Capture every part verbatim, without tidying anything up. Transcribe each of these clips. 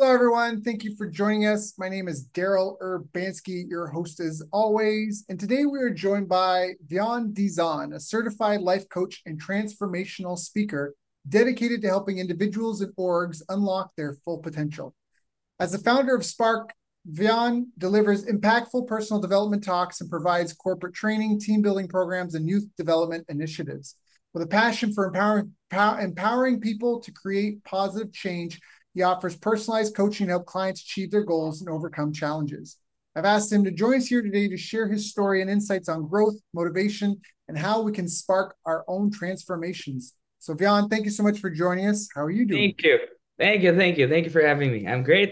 Hello, everyone. Thank you for joining us. My name is Daryl Urbanski, your host as always. And today we are joined by Vian Dizan, a certified life coach and transformational speaker dedicated to helping individuals and orgs unlock their full potential. As the founder of Spark, Vian delivers impactful personal development talks and provides corporate training, team building programs, and youth development initiatives. With a passion for empowering, empowering people to create positive change, he offers personalized coaching to help clients achieve their goals and overcome challenges. I've asked him to join us here today to share his story and insights on growth, motivation, and how we can spark our own transformations. So, Vian, thank you so much for joining us. How are you doing? Thank you. Thank you. Thank you. Thank you for having me. I'm great.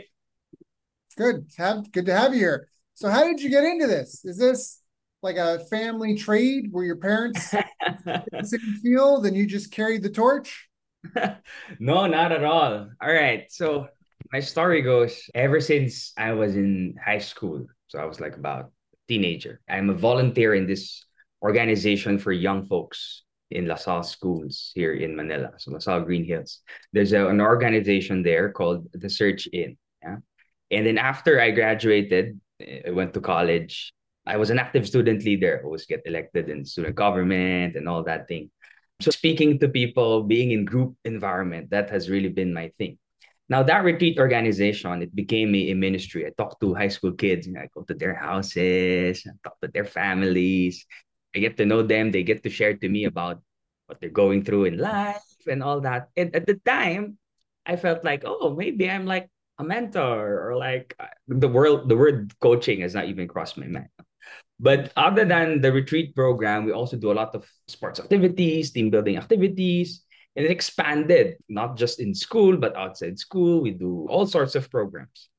Good. Have good to have you here. So, how did you get into this? Is this like a family trade where your parents in the same field and you just carried the torch? No, not at all. All right. So my story goes ever since I was in high school. So I was like about teenager. I'm a volunteer in this organization for young folks in LaSalle schools here in Manila. So LaSalle Green Hills. There's a, an organization there called the Search In. Yeah. And then after I graduated, I went to college. I was an active student leader. I always get elected in student government and all that thing. So speaking to people, being in group environment, that has really been my thing. Now that retreat organization, it became a, a ministry. I talk to high school kids, and I go to their houses, I talk to their families. I get to know them. They get to share to me about what they're going through in life and all that. And at the time, I felt like, oh, maybe I'm like a mentor or like uh, the world. The word coaching has not even crossed my mind. But other than the retreat program, we also do a lot of sports activities, team building activities, and it expanded not just in school, but outside school. We do all sorts of programs.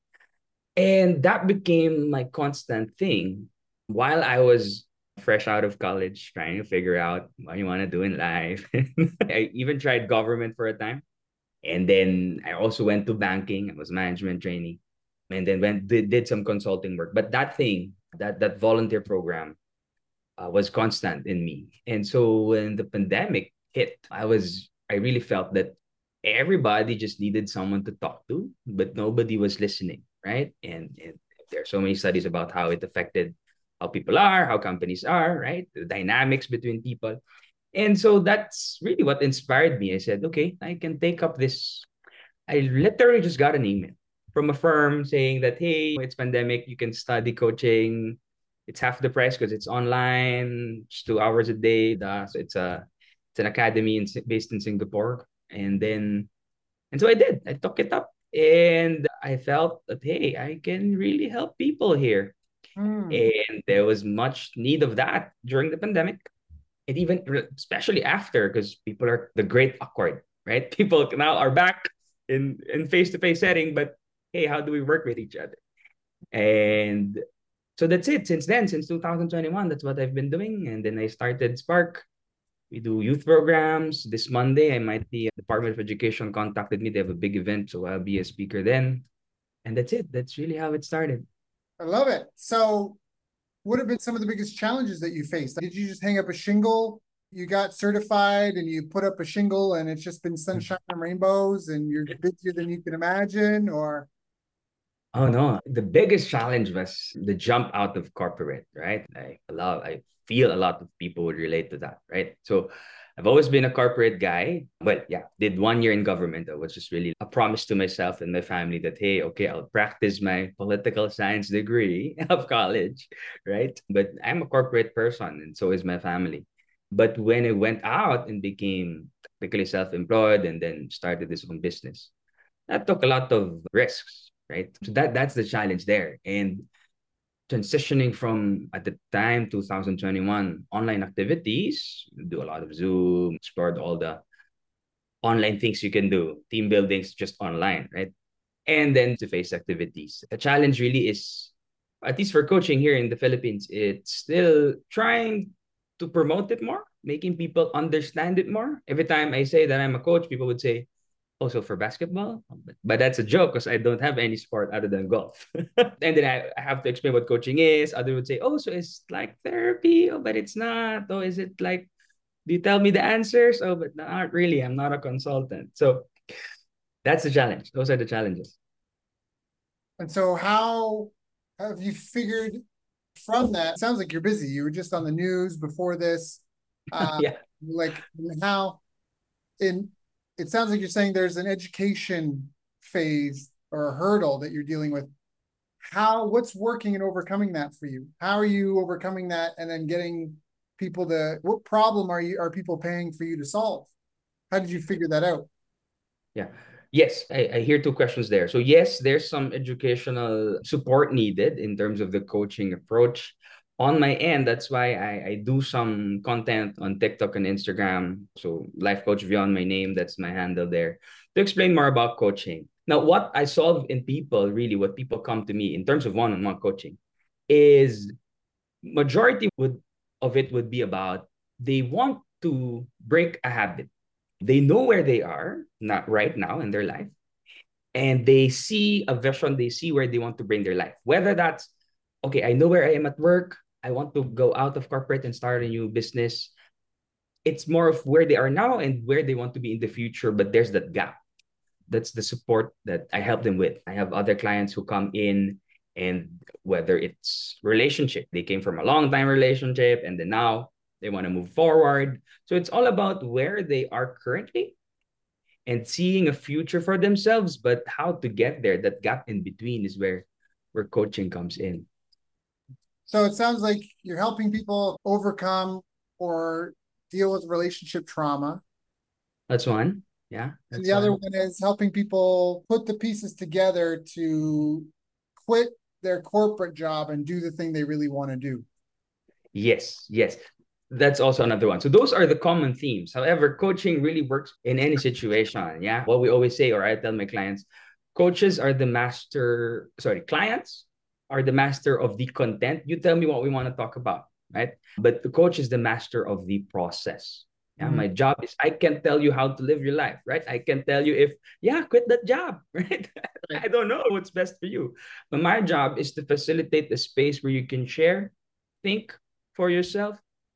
And that became my constant thing while I was fresh out of college, trying to figure out what you want to do in life. I even tried government for a time. And then I also went to banking. I was management trainee. And then went did, did some consulting work. But that thing, that that volunteer program uh, was constant in me. And so when the pandemic hit, I was I really felt that everybody just needed someone to talk to, but nobody was listening, right? And, and there are so many studies about how it affected how people are, how companies are, right? The dynamics between people. And so that's really what inspired me. I said, okay, I can take up this. I literally just got an email from a firm saying that, hey, it's pandemic, you can study coaching. It's half the price because it's online, it's two hours a day. So it's a it's an academy in, based in Singapore. And then and so I did. I took it up and I felt that hey, I can really help people here. Hmm. And there was much need of that during the pandemic. And even especially after, because people are the great awkward, right? People now are back in in face-to-face setting, but hey, how do we work with each other? And so that's it. Since then, since two thousand twenty-one, that's what I've been doing. And then I started Spark. We do youth programs. This Monday, I might be Department of Education contacted me. They have a big event, so I'll be a speaker then. And that's it. That's really how it started. I love it. So, what have been some of the biggest challenges that you faced? Did you just hang up a shingle? You got certified and you put up a shingle and it's just been sunshine and rainbows and you're busier than you can imagine? Or, Oh no, the biggest challenge was the jump out of corporate, right? I love, I feel a lot of people would relate to that, right? So I've always been a corporate guy, but yeah, did one year in government. That was just really a promise to myself and my family that, hey, okay, I'll practice my political science degree of college, right? But I'm a corporate person and so is my family. But when I went out and became technically self-employed and then started this own business, that took a lot of risks, right? So that that's the challenge there. And transitioning from at the time two thousand twenty-one online activities, do a lot of Zoom, explored all the online things you can do, team buildings just online, right? And then to face activities. The challenge really is, at least for coaching here in the Philippines, it's still trying to promote it more, making people understand it more. Every time I say that I'm a coach, people would say, also for basketball, but, but that's a joke because I don't have any sport other than golf. And then I, I have to explain what coaching is. Others would say, oh, so it's like therapy, oh, but it's not. Oh, is it like, do you tell me the answers? Oh, but not really. I'm not a consultant. So that's the challenge. Those are the challenges. And so how have you figured from that? It sounds like you're busy. You were just on the news before this. Uh, Yeah. like how in it sounds like you're saying there's an education phase or a hurdle that you're dealing with. How what's working and overcoming that for you? How are you overcoming that and then getting people to what problem are you are people paying for you to solve? How did you figure that out? Yeah. Yes, I, I hear two questions there. So yes, there's some educational support needed in terms of the coaching approach. On my end, that's why I, I do some content on TikTok and Instagram. So Life Coach Beyond my name, that's my handle there, to explain more about coaching. Now, what I solve in people, really, what people come to me in terms of one-on-one coaching is majority would of it would be about they want to break a habit. They know where they are not right now in their life, and they see a vision, they see where they want to bring their life, whether that's okay, I know where I am at work, I want to go out of corporate and start a new business. It's more of where they are now and where they want to be in the future, but there's that gap. That's the support that I help them with. I have other clients who come in, and whether it's relationship, they came from a long time relationship and then now they want to move forward. So it's all about where they are currently and seeing a future for themselves, but how to get there. That gap in between is where where coaching comes in. So it sounds like you're helping people overcome or deal with relationship trauma. That's one. Yeah, And that's the other one. one is helping people put the pieces together to quit their corporate job and do the thing they really want to do. Yes, yes. That's also another one. So those are the common themes. However, coaching really works in any situation. Yeah. What we always say, or I tell my clients, coaches are the master, sorry, clients are the master of the content. You tell me what we want to talk about, right? But the coach is the master of the process. Yeah, Mm-hmm. my job is I can tell you how to live your life, right? I can tell you if, yeah, quit that job, right? Right. I don't know what's best for you. But my job is to facilitate the space where you can share, think for yourself,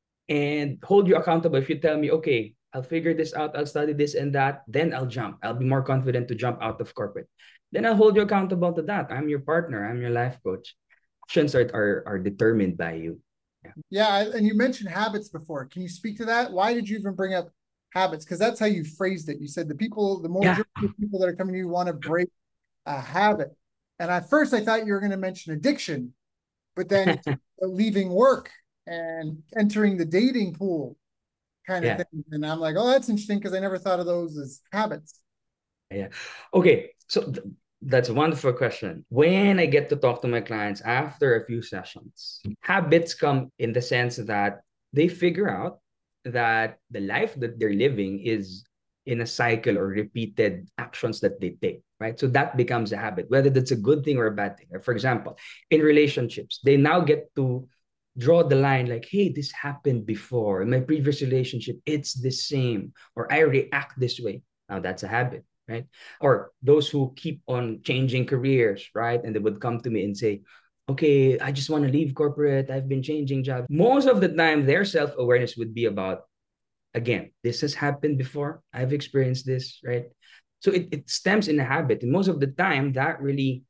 and hold you accountable. If you tell me, okay, I'll figure this out, I'll study this and that, then I'll jump. I'll be more confident to jump out of corporate. Then I'll hold you accountable to that. I'm your partner, I'm your life coach. Actions are, are, are determined by you. Yeah. Yeah. And you mentioned habits before. Can you speak to that? Why did you even bring up habits? Because that's how you phrased it. You said the people, the Yeah. majority of people that are coming to you want to break a habit. And at first I thought you were going to mention addiction, but then leaving work and entering the dating pool kind of Yeah. thing. And I'm like, oh, that's interesting because I never thought of those as habits. Yeah. Okay. So th- that's a wonderful question. When I get to talk to my clients after a few sessions, habits come in the sense that they figure out that the life that they're living is in a cycle or repeated actions that they take, right? So that becomes a habit, whether that's a good thing or a bad thing. For example, in relationships, they now get to draw the line like, hey, this happened before. In my previous relationship, it's the same, or I react this way. Now that's a habit, right? Or those who keep on changing careers, right? And they would come to me and say, okay, I just want to leave corporate. I've been changing jobs. Most of the time, their self awareness would be about, again, this has happened before. I've experienced this, right? So it, it stems in a habit. And most of the time, that really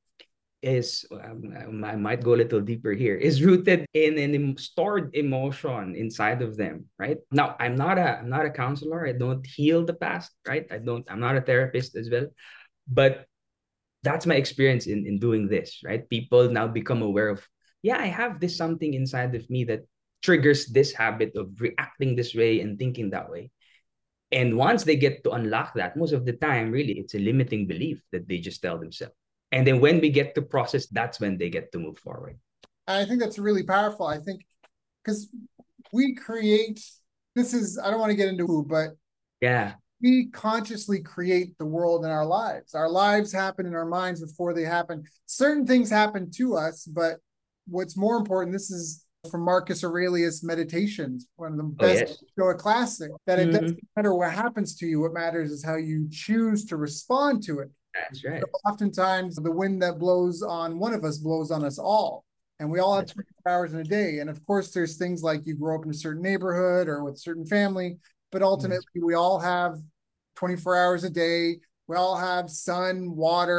is, um, I might go a little deeper here, is rooted in an stored emotion inside of them, right? Now, I'm not a I'm not a counselor. I don't heal the past, right? I don't, I'm not a therapist as well. But that's my experience in, in doing this, right? People now become aware of, yeah, I have this something inside of me that triggers this habit of reacting this way and thinking that way. And once they get to unlock that, most of the time, really, it's a limiting belief that they just tell themselves. And then when we get to process, that's when they get to move forward. I think that's really powerful. I think because we create, this is, I don't want to get into who, but Yeah. we consciously create the world in our lives. Our lives happen in our minds before they happen. Certain things happen to us, but what's more important, this is from Marcus Aurelius Meditations, one of the Oh, best yes. Stoic classic, that it Mm-hmm. doesn't matter what happens to you. What matters is how you choose to respond to it. That's right. So oftentimes, the wind that blows on one of us blows on us all. And we all have That's right. twenty-four hours in a day. And of course, there's things like you grow up in a certain neighborhood or with a certain family, but Mm. ultimately, we all have twenty-four hours a day. We all have sun, water,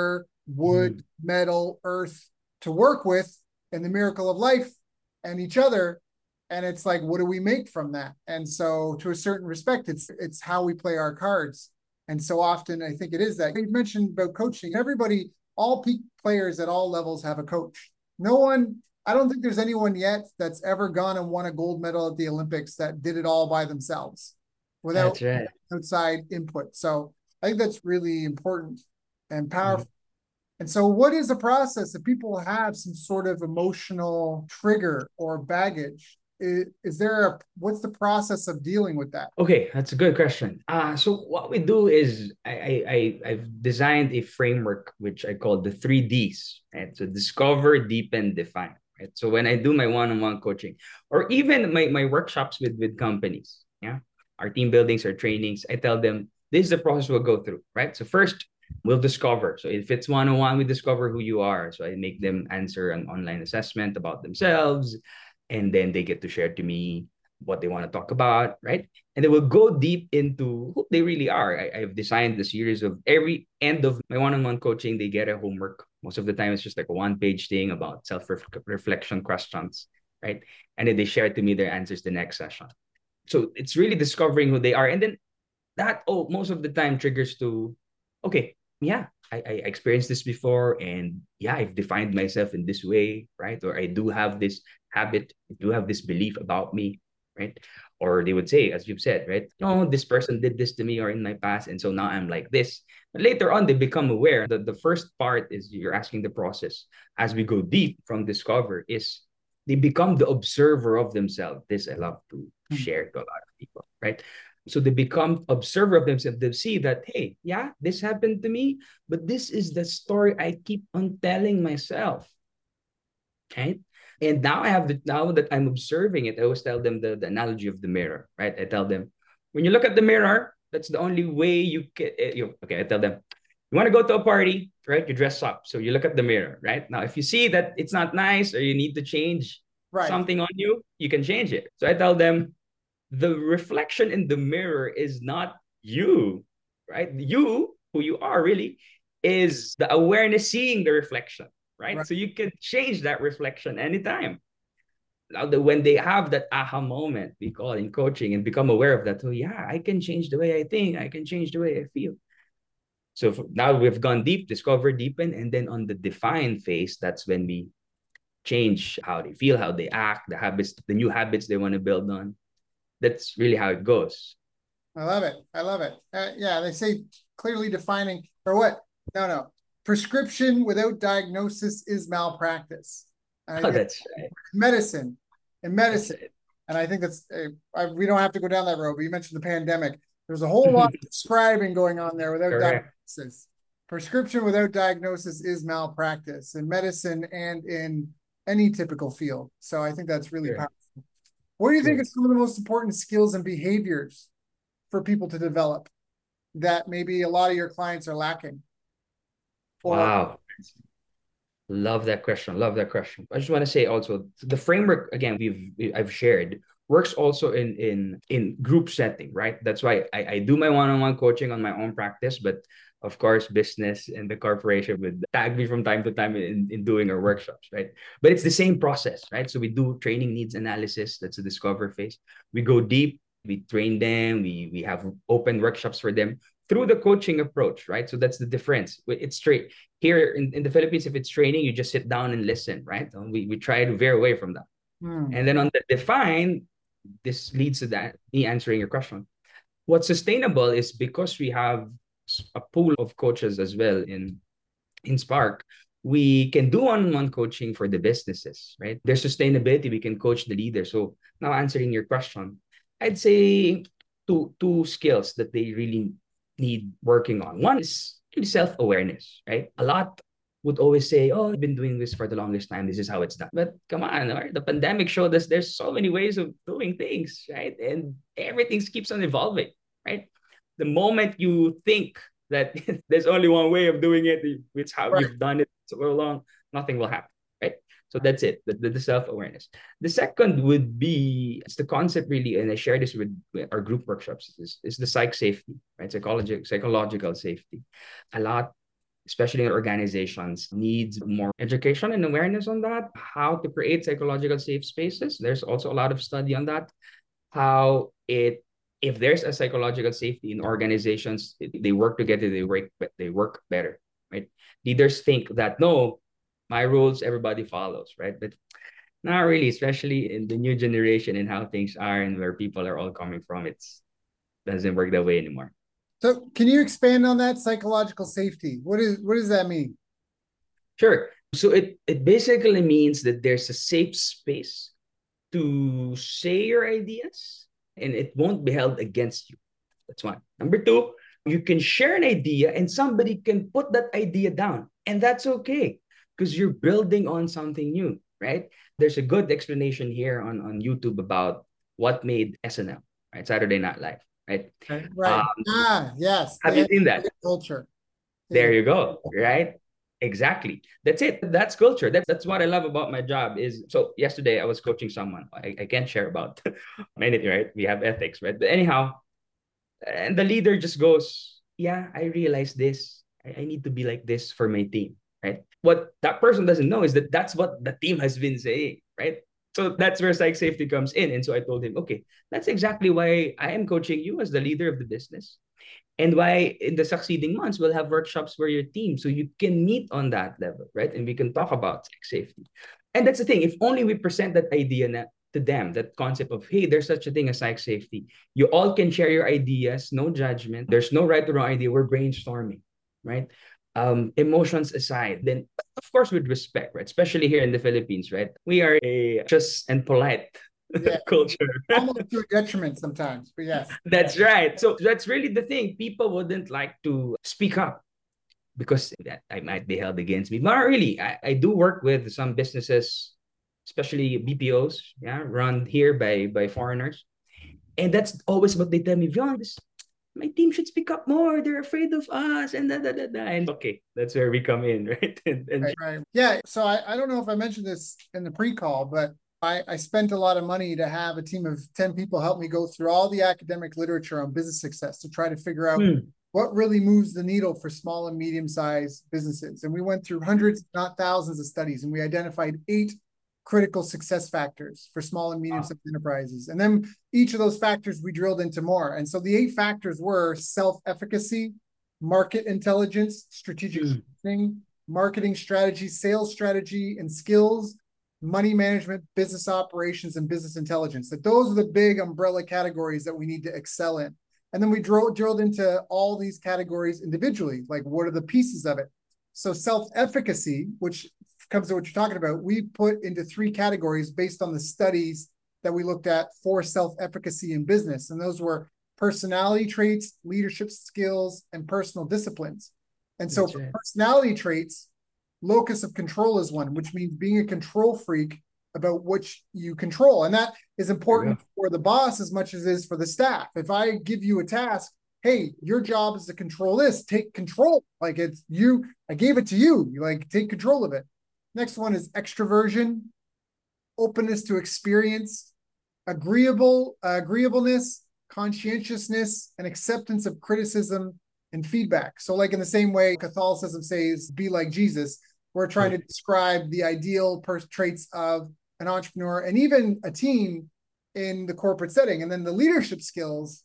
wood, metal, earth to work with in the miracle of life and each other. And it's like, what do we make from that? And so to a certain respect, it's it's how we play our cards. And so often I think it is that. You mentioned about coaching. Everybody, all peak players at all levels have a coach. No one, I don't think there's anyone yet that's ever gone and won a gold medal at the Olympics that did it all by themselves without That's right. outside input. So I think that's really important and powerful. Mhm. And so what is the process if people have some sort of emotional trigger or baggage? Is, is there a, what's the process of dealing with that? Okay, that's a good question. Uh, so what we do is I, I, I I've designed a framework which I call the three Ds, right? So discover, deepen, define. Right. So when I do my one-on-one coaching or even my, my workshops with, with companies, yeah, our team buildings, our trainings, I tell them this is the process we'll go through, right? So first we'll discover. So if it's one-on-one, we discover who you are. So I make them answer an online assessment about themselves, and then they get to share to me what they want to talk about, right? And they will go deep into who they really are. I, I've designed the series of every end of my one-on-one coaching, they get a homework. Most of the time, it's just like a one-page thing about self-reflection questions, right? And then they share to me their answers the next session. So it's really discovering who they are. And then that, oh, most of the time triggers to, okay, yeah, I, I experienced this before. And yeah, I've defined myself in this way, right? Or I do have this habit, I do have this belief about me, right? Or they would say, as you've said, right? Oh, this person did this to me or in my past. And so now I'm like this. But later on, they become aware that the first part is you're asking the process. As we go deep from discover is they become the observer of themselves. This I love to share to a lot of people, right? So they become observer of themselves. They see that, hey, yeah, this happened to me, but this is the story I keep on telling myself, right? And now I have the now that I'm observing it, I always tell them the, the analogy of the mirror, right? I tell them, when you look at the mirror, that's the only way you can. You, okay, I tell them, you want to go to a party, right? You dress up, so you look at the mirror, right? Now, if you see that it's not nice or you need to change Right. something on you, you can change it. So I tell them, the reflection in the mirror is not you, right? You, who you are really, is the awareness seeing the reflection, right? Right. So you can change that reflection anytime. Now, the, when they have that aha moment, we call it in coaching, and become aware of that, oh, yeah, I can change the way I think, I can change the way I feel. So for, now we've gone deep, discover, deepen, and then on the define phase, that's when we change how they feel, how they act, the habits, the new habits they want to build on. That's really how it goes. I love it. I love it. Uh, yeah, they say clearly defining or what? No, no. Prescription without diagnosis is malpractice. Oh, that's right. Medicine and medicine. That's And I think that's, uh, I, we don't have to go down that road, but you mentioned the pandemic. There's a whole lot of describing going on there without correct. diagnosis. Prescription without diagnosis is malpractice in medicine and in any typical field. So I think that's really Sure. powerful. What do you think Sure. are some of the most important skills and behaviors for people to develop that maybe a lot of your clients are lacking? Or Wow. Love that question. Love that question. I just want to say also the framework again we've I've shared works also in in in group setting, right? That's why I, I do my one-on-one coaching on my own practice, but of course business and the corporation would tag me from time to time in, in doing our workshops, right? But it's the same process, right? So we do training needs analysis, that's the discover phase. We go deep, we train them, we we have open workshops for them through the coaching approach, right? So that's the difference. It's straight here in, in the Philippines. If it's training, you just sit down and listen, right? We, we try to veer away from that. hmm. And then on the define, this leads to that, me answering your question. What's sustainable is because we have a pool of coaches as well in, in Spark, we can do one-on-one coaching for the businesses, right? There's sustainability, we can coach the leader. So now answering your question, I'd say two, two skills that they really need working on. One is really self-awareness, right? A lot would always say, oh, I've been doing this for the longest time. This is how it's done. But come on, right? The pandemic showed us there's so many ways of doing things, right? And everything keeps on evolving, right? The moment you think that there's only one way of doing it, it's how Right. you've done it so long, nothing will happen, right? So that's it, the, the, the self-awareness. The second would be, it's the concept really, and I share this with, with our group workshops, is, is the psych safety, right? Psychological, psychological safety. A lot especially in organizations, needs more education and awareness on that, how to create psychological safe spaces. There's also a lot of study on that, how it, if there's a psychological safety in organizations, they work together, they work, they work better, right? Leaders think that, no, my rules, everybody follows, right? But not really, especially in the new generation and how things are and where people are all coming from. It's doesn't work that way anymore. So can you expand on that psychological safety? What is what does that mean? Sure. So it, it basically means that there's a safe space to say your ideas and it won't be held against you. That's one. Number two, you can share an idea and somebody can put that idea down. And that's okay because you're building on something new, right? There's a good explanation here on, on YouTube about what made S N L, right? Saturday Night Live, right? Right. right. Um, ah, yes. have you seen that? Culture. There you go, right? Exactly. That's it. That's culture. That's that's what I love about my job is, so yesterday I was coaching someone. I, I can't share about anything, right? We have ethics, right? But anyhow, and the leader just goes, yeah, I realize this. I, I need to be like this for my team, right? What that person doesn't know is that that's what the team has been saying, right? So that's where psych safety comes in. And so I told him, okay, that's exactly why I am coaching you as the leader of the business. And why in the succeeding months, we'll have workshops for your team so you can meet on that level, right? And we can talk about psych safety. And that's the thing. If only we present that idea na, to them, that concept of, hey, there's such a thing as psych safety. You all can share your ideas, no judgment. There's no right or wrong idea. We're brainstorming, right? Um, emotions aside, then of course with respect, right? Especially here in the Philippines, right? We are a just and polite yeah. culture. Almost to a detriment sometimes, but yes. That's right. So that's really the thing. People wouldn't like to speak up because that I might be held against me. But not really. I, I do work with some businesses, especially B P Os, yeah, run here by by foreigners. And that's always what they tell me, Vion, this, my team should speak up more. They're afraid of us. And da, da, da, da. And okay, that's where we come in, right? and, and right, right. Yeah. So I, I don't know if I mentioned this in the pre-call, but I, I spent a lot of money to have a team of ten people help me go through all the academic literature on business success to try to figure out hmm. what really moves the needle for small and medium-sized businesses. And we went through hundreds, if not thousands of studies, and we identified eight critical success factors for small and medium-sized wow. enterprises. And then each of those factors we drilled into more. And so the eight factors were self-efficacy, market intelligence, strategic mm. thinking, marketing strategy, sales strategy, and skills, money management, business operations, and business intelligence. That those are the big umbrella categories that we need to excel in. And then we drilled, drilled into all these categories individually, like what are the pieces of it? So self-efficacy, which comes to what you're talking about, we put into three categories based on the studies that we looked at for self-efficacy in business. And those were personality traits, leadership skills, and personal disciplines. And so for personality traits, locus of control is one, which means being a control freak about which you control. And that is important for the boss as much as it is for the staff. If I give you a task, hey, your job is to control this, take control. Like it's you, I gave it to you, you like take control of it. Next one is extroversion, openness to experience, agreeable, uh, agreeableness, conscientiousness, and acceptance of criticism and feedback. So like in the same way Catholicism says, be like Jesus, we're trying to describe the ideal pers- traits of an entrepreneur and even a team in the corporate setting. And then the leadership skills,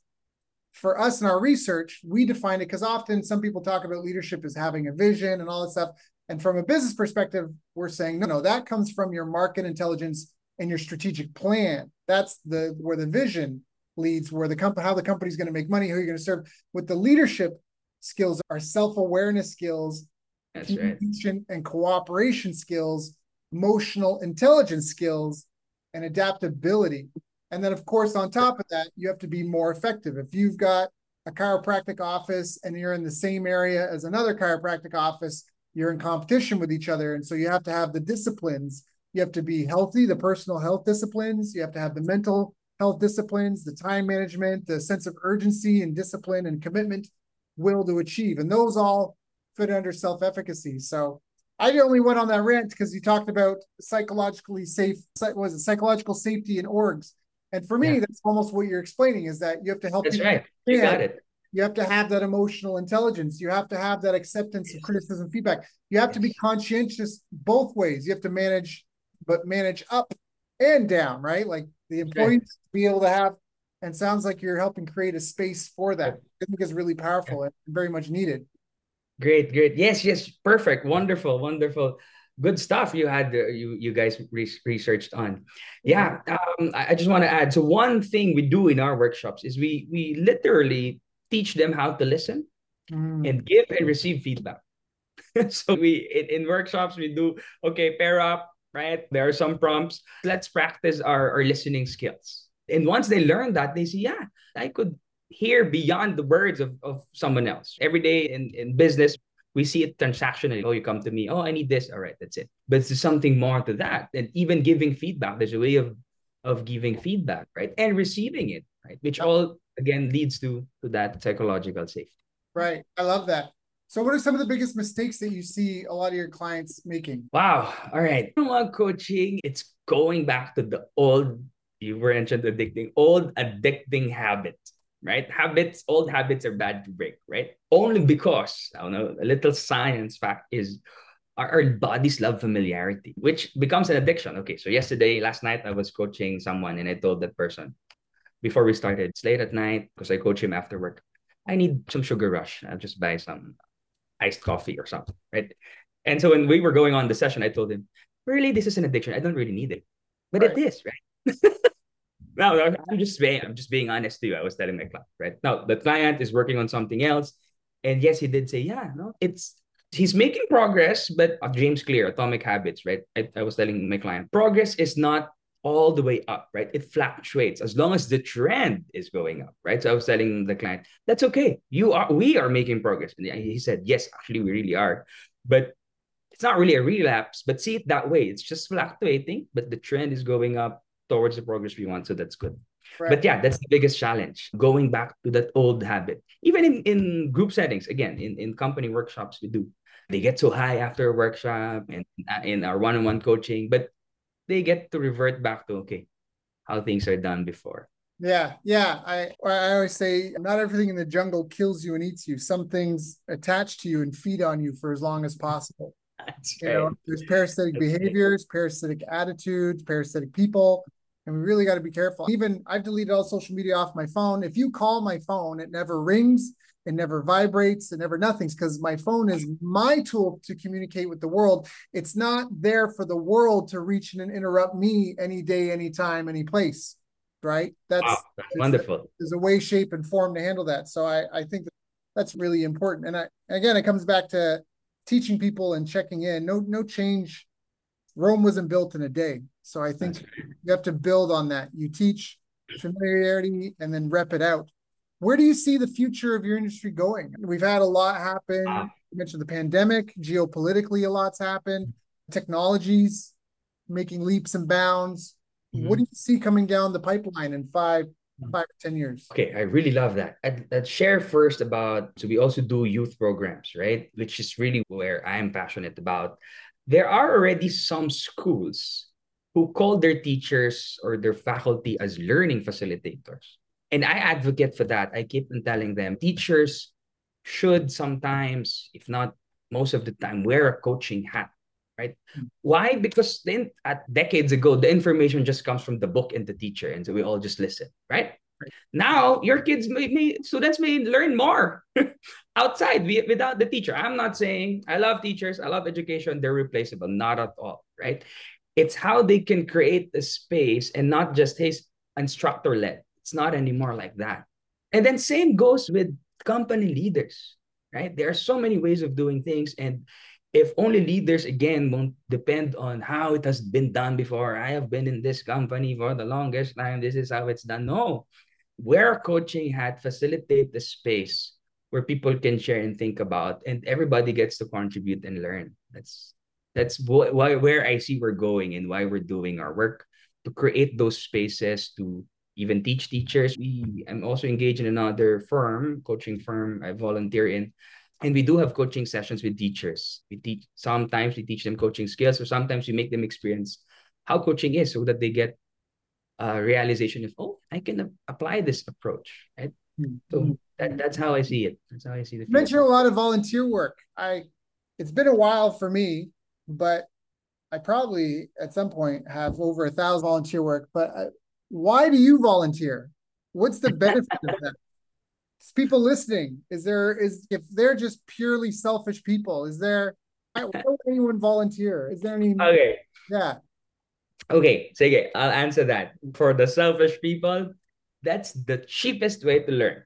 for us in our research, we define it because often some people talk about leadership as having a vision and all that stuff. And from a business perspective, we're saying, no, no, that comes from your market intelligence and your strategic plan. That's the where the vision leads, where the company, how the company's going to make money, who you're going to serve. With the leadership skills, are self-awareness skills, That's communication right. and cooperation skills, emotional intelligence skills, and adaptability. And then, of course, on top of that, you have to be more effective. If you've got a chiropractic office and you're in the same area as another chiropractic office, you're in competition with each other. And so you have to have the disciplines. You have to be healthy, the personal health disciplines. You have to have the mental health disciplines, the time management, the sense of urgency and discipline and commitment, will to achieve. And those all fit under self-efficacy. So I only went on that rant because you talked about psychologically safe, what was it, psychological safety in orgs. And for me, yeah. that's almost what you're explaining, is that you have to help That's people. Right. You got it. You have to have that emotional intelligence. You have to have that acceptance of criticism, feedback. You have to be conscientious both ways. You have to manage, but manage up and down, right? Like the employees right. be able to have, and sounds like you're helping create a space for that. I think is really powerful and very much needed. Great, great. Yes, yes, perfect. Wonderful, wonderful. Good stuff you had, uh, you you guys re researched on. Yeah, um, I, I just want to add. So one thing we do in our workshops is we we literally teach them how to listen mm. and give and receive feedback. So we in, in workshops we do, okay, pair up, right? There are some prompts. Let's practice our, our listening skills. And once they learn that, they say, yeah, I could hear beyond the words of, of someone else. Every day in, in business, we see it transactionally. Oh, you come to me. Oh, I need this. All right, that's it. But there's something more to that. And even giving feedback, there's a way of, of giving feedback, right? And receiving it, right? Which all, again, leads to, to that psychological safety. Right. I love that. So what are some of the biggest mistakes that you see a lot of your clients making? Wow. All right. One-on-one coaching, it's going back to the old, you mentioned addicting, old addicting habits, right? Habits, old habits are bad to break, right? Only because, I don't know, a little science fact is our, our bodies love familiarity, which becomes an addiction. Okay, so yesterday, last night, I was coaching someone and I told that person, before we started, it's late at night because I coach him after work. I need some sugar rush. I'll just buy some iced coffee or something, right? And so when we were going on the session, I told him, really, this is an addiction. I don't really need it. But right. It is, right? No, I'm just being, I'm just being honest to you. I was telling my client, right? Now, the client is working on something else. And yes, he did say, yeah, no, it's, he's making progress, but uh, James Clear, Atomic Habits, right? I, I was telling my client, progress is not all the way up, right? It fluctuates as long as the trend is going up, right? So I was telling the client, that's okay. You are, we are making progress. And he said, yes, actually, we really are. But it's not really a relapse, but see it that way. It's just fluctuating, but the trend is going up towards the progress we want. So that's good. Right. But yeah, that's the biggest challenge, going back to that old habit. Even in, in group settings, again, in, in company workshops, we do. They get so high after a workshop and in our one-on-one coaching, but they get to revert back to, okay, how things are done before. Yeah, yeah. I I always say not everything in the jungle kills you and eats you. Some things attach to you and feed on you for as long as possible. That's you right. know, there's parasitic That's behaviors, right. parasitic attitudes, parasitic people, and we really got to be careful. Even I've deleted all social media off my phone. If you call my phone, it never rings, it never vibrates, it never nothing's, because my phone is my tool to communicate with the world. It's not there for the world to reach and interrupt me any day, anytime, any place. Right? That's, wow, that's wonderful. There's a way, shape, and form to handle that. So I, I think that that's really important. And I, again, it comes back to teaching people and checking in. No, no change. Rome wasn't built in a day. So I think right. you have to build on that. You teach familiarity and then rep it out. Where do you see the future of your industry going? We've had a lot happen. Wow. You mentioned the pandemic. Geopolitically, a lot's happened. Technologies making leaps and bounds. Mm-hmm. What do you see coming down the pipeline in five, five or ten years? Okay, I really love that. I'd, I'd share first about, so we also do youth programs, right? Which is really where I'm passionate about. There are already some schools who call their teachers or their faculty as learning facilitators. And I advocate for that. I keep on telling them, teachers should sometimes, if not most of the time, wear a coaching hat. Right? Why? Because then at decades ago, the information just comes from the book and the teacher. And so we all just listen, right? right. Now, your kids may, may students may learn more outside without the teacher. I'm not saying I love teachers, I love education, they're replaceable. Not at all, right? It's how they can create a space and not just, hey, instructor-led. It's not anymore like that. And then same goes with company leaders, right? There are so many ways of doing things, and if only leaders, again, won't depend on how it has been done before. I have been in this company for the longest time. This is how it's done. No, wear a coaching hat, facilitate the space where people can share and think about, and everybody gets to contribute and learn. That's that's why where I see we're going and why we're doing our work, to create those spaces to even teach teachers. We, I'm also engaged in another firm, coaching firm I volunteer in. And we do have coaching sessions with teachers. We teach, sometimes we teach them coaching skills, or sometimes we make them experience how coaching is, so that they get a realization of, oh, I can apply this approach, right? So Mm-hmm. that, that's how I see it. That's how I see the You mentioned a future. lot of volunteer work. I, it's been a while for me, but I probably at some point have over a thousand volunteer work. But uh, why do you volunteer? What's the benefit of that? It's people listening. Is there is if they're just purely selfish people? Is there why, why would anyone volunteer? Is there any? Okay. Yeah. Okay. Sige, I'll answer that. For the selfish people, that's the cheapest way to learn.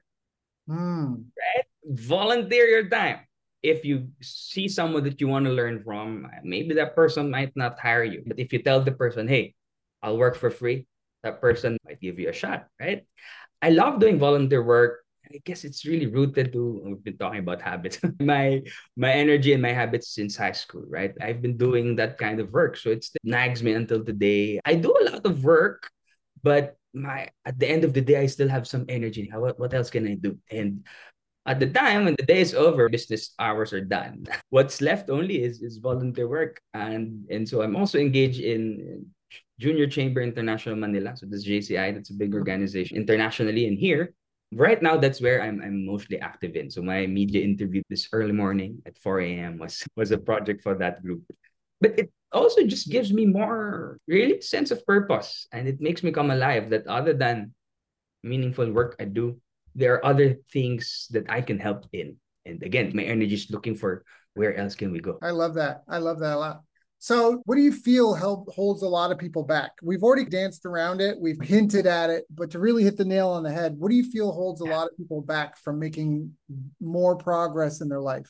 Hmm. Right? Volunteer your time. If you see someone that you want to learn from, maybe that person might not hire you. But if you tell the person, hey, I'll work for free, that person might give you a shot, right? I love doing volunteer work. I guess it's really rooted to we've been talking about habits. my my energy and my habits since high school, right? I've been doing that kind of work. So it nags me until today. I do a lot of work, but my at the end of the day, I still have some energy. How what, what else can I do? And at the time when the day is over, business hours are done. What's left only is, is volunteer work. And and so I'm also engaged in Junior Chamber International Manila. So this J C I, that's a big organization internationally. And here, right now, that's where I'm I'm mostly active in. So my media interview this early morning at four a m was was a project for that group. But it also just gives me more really sense of purpose. And it makes me come alive that other than meaningful work I do, there are other things that I can help in. And again, my energy is looking for where else can we go. I love that. I love that a lot. So, what do you feel help holds a lot of people back? We've already danced around it, we've hinted at it, but to really hit the nail on the head, what do you feel holds a lot of people back from making more progress in their life?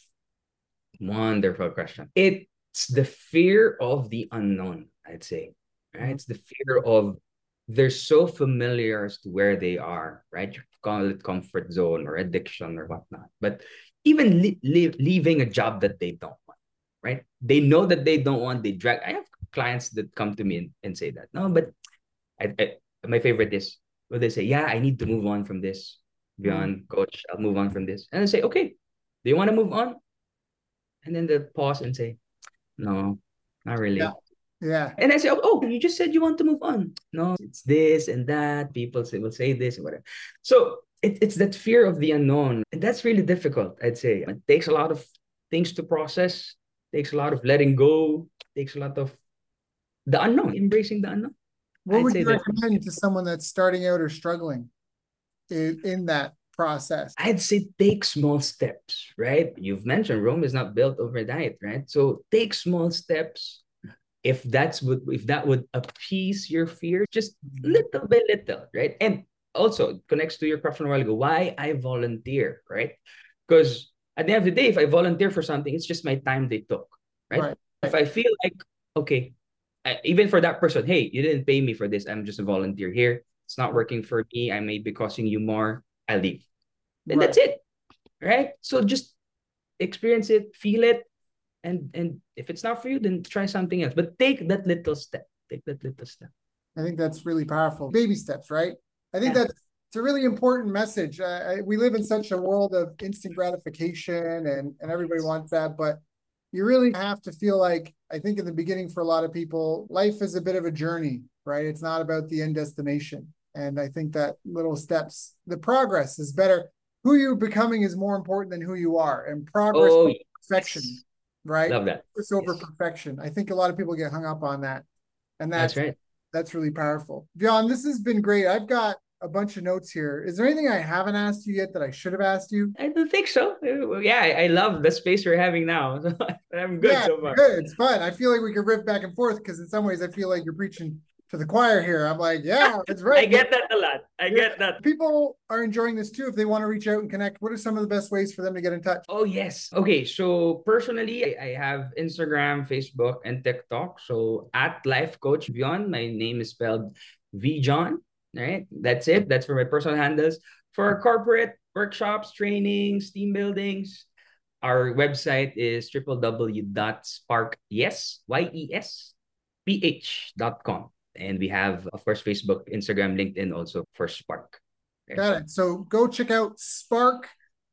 Wonderful question. It's the fear of the unknown, I'd say. Right? It's the fear of they're so familiar as to where they are, right? You call it comfort zone or addiction or whatnot. But even li- li- leaving a job that they don't want, right? They know that they don't want, they drag. I have clients that come to me and, and say that. No, but I, I, my favorite is when they say, yeah, I need to move on from this. Beyond Mm. coach, I'll move on from this. And I say, okay, do you want to move on? And then they'll pause and say, no, not Yeah. really. Yeah. And I say, oh, oh, you just said you want to move on. No, it's this and that. People say will say this and whatever. So it, it's that fear of the unknown. And that's really difficult, I'd say. It takes a lot of things to process, takes a lot of letting go, takes a lot of the unknown, embracing the unknown. What I'd would say you that recommend to someone that's starting out or struggling in, in that process? I'd say take small steps, right? You've mentioned Rome is not built overnight, right? So take small steps. If that's what if that would appease your fear, just little by little, right? And also it connects to your question a while ago, why I volunteer, right? Because at the end of the day, if I volunteer for something, it's just my time they took, right? Right. If I feel like, okay, I, even for that person, hey, you didn't pay me for this, I'm just a volunteer here. It's not working for me. I may be costing you more. I leave. And Right. that's it, right? So just experience it, feel it, and and if it's not for you, then try something else. But take that little step. Take that little step. I think that's really powerful. Baby steps, right? I think Yeah. that's it's a really important message. Uh, I, we live in such a world of instant gratification, and and everybody wants that, but you really have to feel like, I think in the beginning for a lot of people, life is a bit of a journey, right? It's not about the end destination. And I think that little steps, the progress is better. Who you're becoming is more important than who you are, and progress Oh, over perfection, yes. right? Love that. Progress over Yes. perfection. I think a lot of people get hung up on that, and That's that's right. that's really powerful. John, this has been great. I've got a bunch of notes here. Is there anything I haven't asked you yet that I should have asked you? I don't think so. Yeah, I, I love the space we're having now. I'm good Yeah, so far. good. It's fun. I feel like we could riff back and forth because in some ways I feel like you're preaching to the choir here. I'm like, yeah, that's right. I get that a lot. I get that. People are enjoying this too. If they want to reach out and connect, what are some of the best ways for them to get in touch? Oh, yes. Okay. So personally, I, I have Instagram, Facebook, and TikTok. So at Life Coach Beyond, my name is spelled V John. Right. That's it. That's for my personal handles. For corporate workshops, trainings, team buildings, our website is w w w dot spark yes y e s p h dot com. And we have, of course, Facebook, Instagram, LinkedIn also for Spark. Okay. Got it. So go check out Spark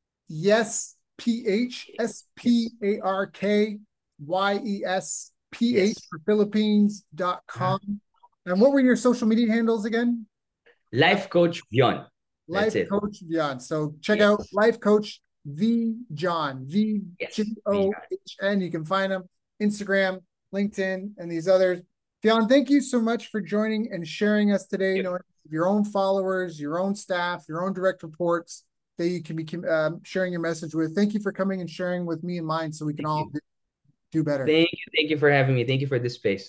Yes P H, S P A R K Y E S P H Yes. for Philippines dot com. And what were your social media handles again? Life Coach Beyond. Life That's it. Coach Vihon. So check Yes. out Life Coach V John, V J O H N. You can find him Instagram, LinkedIn, and these others. Vihon, thank you so much for joining and sharing us today. You know, your own followers, your own staff, your own direct reports that you can be um, sharing your message with. Thank you for coming and sharing with me and mine so we can thank all do, do better. Thank you. Thank you for having me. Thank you for this space.